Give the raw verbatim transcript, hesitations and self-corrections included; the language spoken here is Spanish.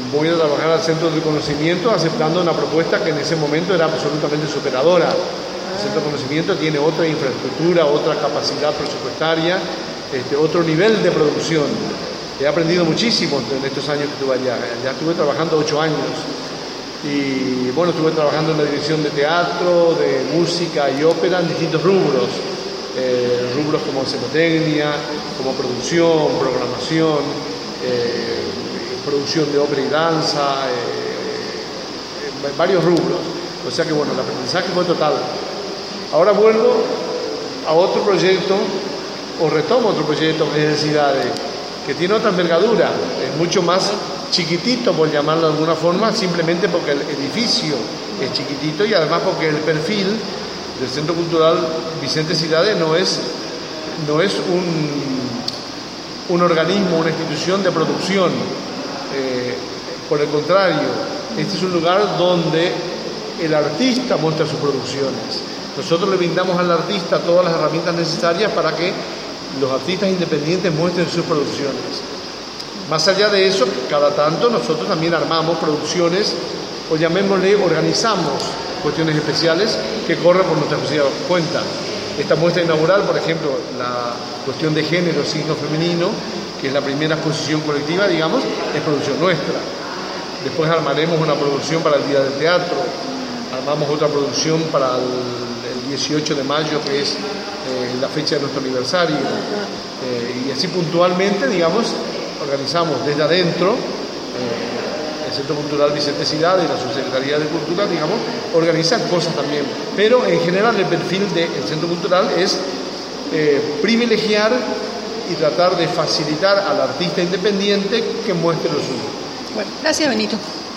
voy a trabajar al Centro de Conocimiento aceptando una propuesta que en ese momento era absolutamente superadora. El Centro de Conocimiento tiene otra infraestructura, otra capacidad presupuestaria, este, otro nivel de producción. He aprendido muchísimo en estos años que estuve allá. Ya estuve trabajando ocho años. Y bueno, estuve trabajando en la dirección de teatro, de música y ópera en distintos rubros. Eh, rubros como escenotecnia, como producción, programación, eh, producción de ópera y danza, eh, eh, varios rubros. O sea que bueno, el aprendizaje fue total. Ahora vuelvo a otro proyecto, o retomo otro proyecto, Necesidades, que tiene otra envergadura, es mucho más chiquitito, por llamarlo de alguna forma, simplemente porque el edificio es chiquitito y además porque el perfil del Centro Cultural Vicente Cidade no es, no es un, un organismo, una institución de producción. Eh, por el contrario, este es un lugar donde el artista muestra sus producciones. Nosotros le brindamos al artista todas las herramientas necesarias para que los artistas independientes muestren sus producciones. Más allá de eso, cada tanto nosotros también armamos producciones, o llamémosle, organizamos cuestiones especiales que corren por nuestra cuenta. Esta muestra inaugural, por ejemplo, la cuestión de género, signo femenino, que es la primera exposición colectiva, digamos, es producción nuestra. Después armaremos una producción para el Día del Teatro, armamos otra producción para el, el dieciocho de mayo, que es eh, la fecha de nuestro aniversario. Eh, y así puntualmente, digamos, organizamos desde adentro, eh, el Centro Cultural Vicente Cidade y la Subsecretaría de Cultura, digamos, organizan cosas también. Pero en general el perfil del Centro Cultural es eh, privilegiar y tratar de facilitar al artista independiente que muestre lo suyo. Bueno, gracias, Benito.